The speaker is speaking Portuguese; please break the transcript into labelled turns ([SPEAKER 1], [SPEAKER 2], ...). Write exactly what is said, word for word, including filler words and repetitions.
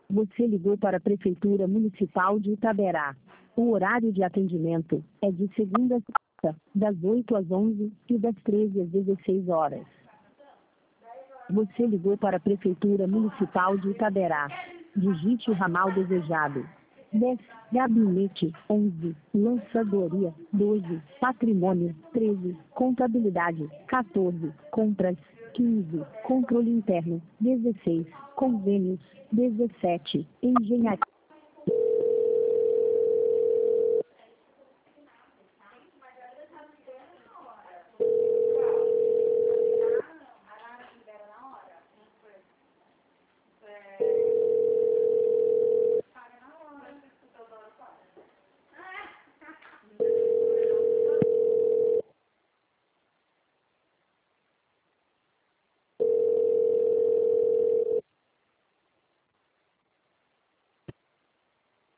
[SPEAKER 1] Você ligou para a Prefeitura Municipal de Itaberá. O horário de atendimento é de segunda a sexta, das oito às onze e das treze às dezesseis horas. Você ligou para a Prefeitura Municipal de Itaberá. Digite o ramal desejado. dez. Gabinete. onze. Lançadoria. doze. Patrimônio. treze. Contabilidade. quatorze. Compras. quinze. Controle interno. dezesseis. Convênios. dezessete. Engenharia.